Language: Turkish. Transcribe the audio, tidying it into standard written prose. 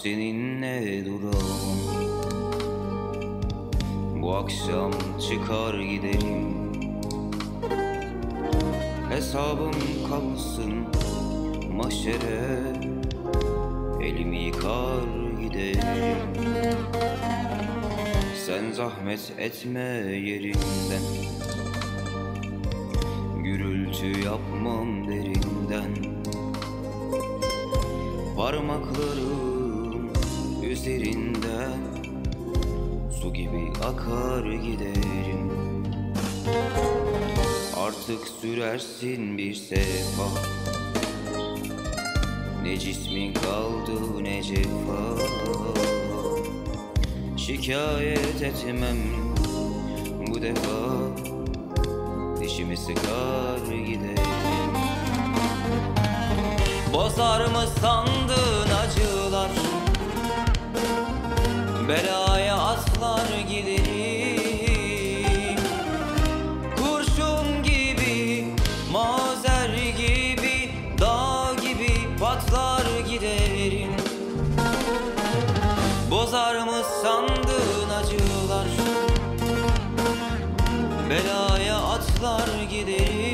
seninle duramam. Bu akşam çıkar giderim, hesabım kalsın mahşere, elimi yıkar giderim. Sen zahmet etme yerinden, gürültü yapmam derinden. Parmaklarım üzerinden su gibi akar giderim. Artık sürersin bir sefa, ne cismin kaldı ne cefa. Şikayet etmem bu defa, dişimi sıkar giderim. Bozar mı sandın acılar, belaya atlar giderim. Kurşun gibi, mazer gibi, dağ gibi patlar giderim. Bozar mı sandın acılar, belaya atlar giderim.